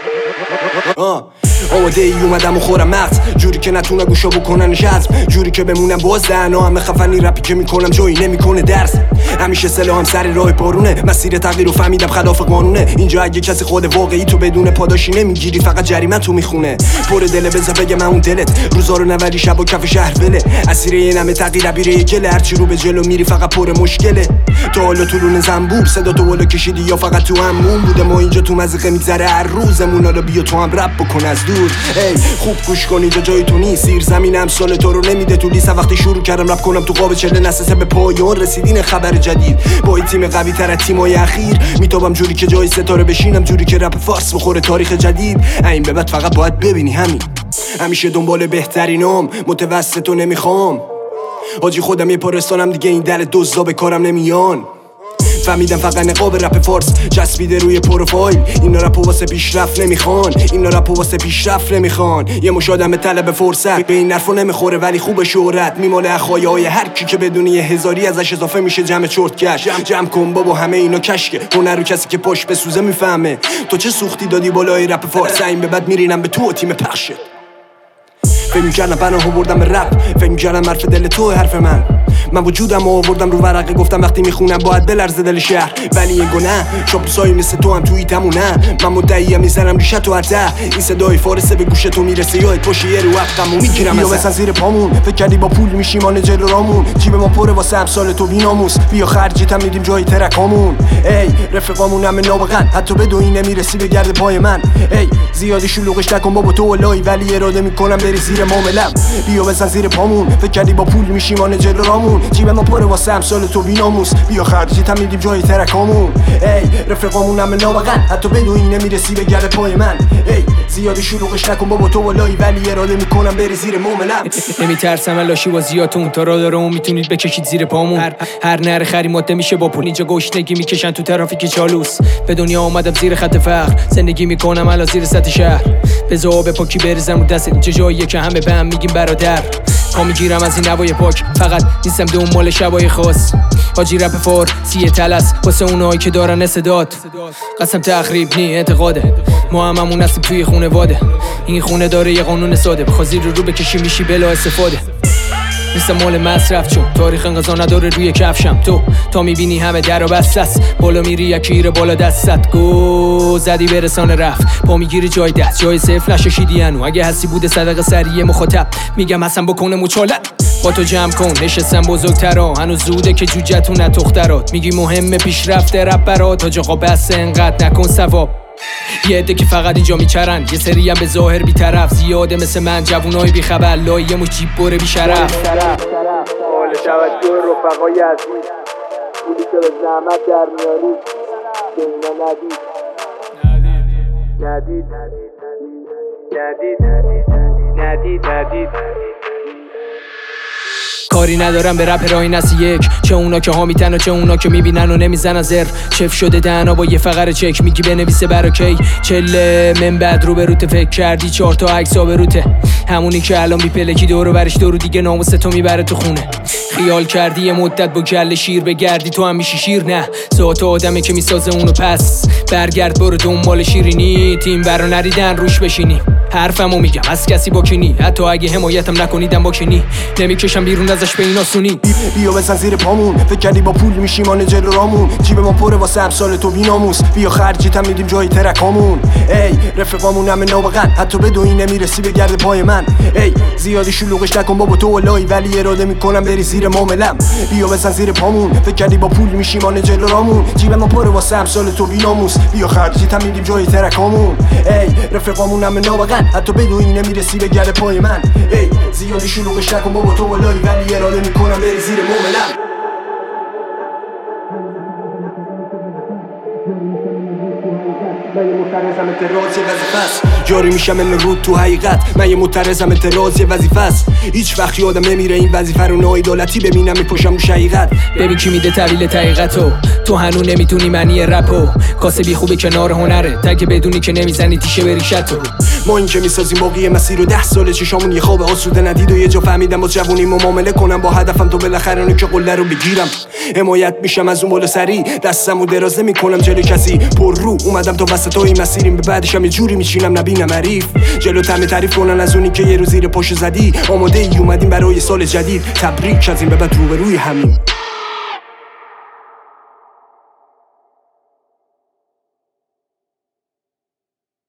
آماده ای اومدم و خورم مغز جوری که نتونه گوشا بکنن جذب جوری که بمونم باز دهنا همه خفنی رپی که میکنم جایی نمیکنه درس همیشه سلاحم سر راه بارونه مسیر تغییر رو فهمیدم خلاف قانونه اینجا اگه کسی خود واقعی تو بدون پاداشی نمیگیری فقط جریمه تو میخونه پر دل بزا بگه من اون دلت روزا رو نولی شب و کف شهر بله اسیر یه نمه تغییر بیره گله هرچی رو به جلو میری فقط پر مشکله تو حالا تو رون زنبور صدا تو بالا کشیدی یا فقط تو همون بوده ما اینجا تو مزقه میگذره هر روزمون حالا بیا تو هم رپ بکن از دور ای خوب گوش کن اینجا جای تو نیست سیر زمینم سال تو رو نمیده تو لیست وقتی شروع کردم رپ کنم تو قاب چله نسسه به پایان رسیدین خبر جدید با این تیم قوی تر از تیمای اخیر میتابم جوری که جای ستاره بشینم جوری که رپ فارس بخوره تاریخ جدید این به بعد فقط باید ببینی همین همیشه دنبال بهترینم متوسطو نمیخوام حاجی خودم یه پارستانم دیگه این در دزدا به کارم نمیان فهمیدم فقط نقاب رپ فارس چسبیده روی پروفایل اینا رپو واسه پیشرفت نمیخوان اینا رپو واسه پیشرفت نمیخوان یه مش آدم طلب فرصت به این حرفا نمیخوره ولی خوب شهرت میماله اخایای هر کی که بدون یه هزاری ازش اضافه میشه جمع چرتکش جمع کن بابا همه اینا کشکه هنر رو کسی که پاش بسوزه میفهمه تو چه سوختی دادی بالای رپ فارس این به بعد میرینم به تو تیم پخشه فکر می‌کردم پناهو بردم به رپ فکر می‌کردم حرف دل تو حرف من وجودم آوردم رو ورقه گفتم وقتی میخونم باید بلرزه دل شهر ولی یه گناه شاپوسایی مثل تو هم توی تمونه من مدعیم میزنم ریشه تو عرضه این صدای فارسه به گوش تو میرسه یاد باشه یه رو حقم و میگیرم بیا بزن زیر پامون فکر کردی با پول میشیم آن جلو رامون جیب ما پره واسه امسال تو بیناموس بیا خرجیتم میدیم جای ترکامون ای رفقامون همه نابغن حتی به دوی نمیرسی به گرد پای من ای زیادی شلوغش نکن بابا تو ولای ولی اراده میکنم بری زیر معاملم بیا بزن زیر پامون فکر کردی با پول میشیم آن جلو رامون جیب ما پره واسه امسال تو بیناموس بیا خرجیتم میدیم جای ترکامون ای رفقامون همه نابغن حتی به دوی نمیرسی به گرد پای من ای زیادی شلوغش نکن بابا تو ولای ولی اراده میکنم بری زیر معاملم نمیترسم لاشی بازیاتون تا را دارم میتونید بکشید زیر پامون هر نره خری ماده میشه با پول اینجا گشنگی میکشن تو ترافیک چالوس به دنیا اومدم زیر خط فقر زندگی میکنم الان زیر سطح شهر بذار به پاکی بریزم رو دست اینجا جاییه که همه به هم میگیم برادر پا میگیرم از این نوای پاک فقط نیستم دنبال شبای خاص حاجی رپ فارسی تلس واسه اونایی که دارن استعداد قسم تخریب نی اعتقاده ما هممون هستیم توی خونواده این خونه داره یه قانون ساده بخوای زیر رو بکشی میشی بلا استفاده نیستم مال مصرف چون تاریخ انقضا نداره روی کفشم تو تا میبینی همه در و بسته است بالا میری یکی ایره بالا دستت گو زدی برسان رفت پا میگیری جای دست جای صفر نششیدی انو اگه هستی بوده صدقه سریع مخاطب میگم حسن بکنه مچالت با تو جمع کن نشستم بزرگترا هنوز زوده که جوجتون تخترات میگی مهمه پیشرفت رپ برات تا جاقا بس انقدر نکن ثواب یه عده که فقط اینجا میچرن یه سری هم به ظاهر بی‌طرف زیاده مثل من جوونای بیخبر لایه مش جیب بره بی‌شرف حال توجه رفقای عزیز پولی که به زحمت در میاری به اینا ندید کاری ندارم به رپ رای نسی یک چه اونا که ها میتن و چه اونا که میبینن و نمیزنن زر چف شده دهنا با یه فقر چک میگی بنویسه برا کی چله من بعد رو به روته فکر کردی 4 تا عکس ها به روته همونی که الان بیپلکی دورو برش دورو دیگه ناموس تو میبره تو خونه خیال کردی یه مدت با کله شیر بگردی تو هم میشی شیر نه ذات آدمه که میسازه اونو پس برگرد برو دنبال شیرینی تیم برا نریدن روش بشینی حرفمو میگم از کسی باکنی حتی اگه حمایتم نکنیدم باکنی نمیکشم بیرون ازش به این آسونی بیا بزن زیر پامون فکر کردی با پول میشیم آن جلو رامون جیب ما پره واسه امسال تو بیناموس بیا خرجیتم میدیم جای ترکامون ای رفقامون همه نابغن حتی به دوی نمیرسی به گرد پای من ای زیادی شلوغش نکن بابا تو ولای ولی اراده میکنم بری زیر معاملم بیا بزن زیر پامون فکر کردی با پول میشیم آن جلو رامون جیب ما پره واسه امسال تو بیناموس بیا خرجیتم میدیم جای ترکامون ای رفقامون همه نابغن حتی به دوی نمیرسی به گرد پای من ای زیادی شلوغش نکن بابا تو ولای ولی اراده میکنم بری زیر معاملم من یه معترضم اعتراض یه وظیفه است جاری میشم من رود تو حقیقت من یه معترضم اعتراض یه وظیفه است هیچ وقت یادم نمیره این وظیفه رو ناعدالتی ببینم میپشم رو حقیقت ببین کی میده طویل حقیقتو تو هنوز نمیتونی معنی رپو کاسبی خوبه کنار هنره تگه بدونی که نمیزنی تیشه بریشتو ما این که میسازیم باقی مسیر رو 10 ساله چشامون یه خواب آسوده ندید و یه جا فهمیدم با جوونی معامله کنم با هدفم تو بالاخره اون که قله رو بگیرم حمایت میشم از اون بالا سری، دستمو دراز نمیکنم جلوی کسی. پر رو اومدم تا وسطای مسیریم، به بعدشم یه جوری میچینم نبینم حریف. جلوت همه تعریف کنن از اونی که یه روز زیر پاشو زدی. آماده ای اومدیم برای سال جدید، تبریک از این به بعد روبروی همین.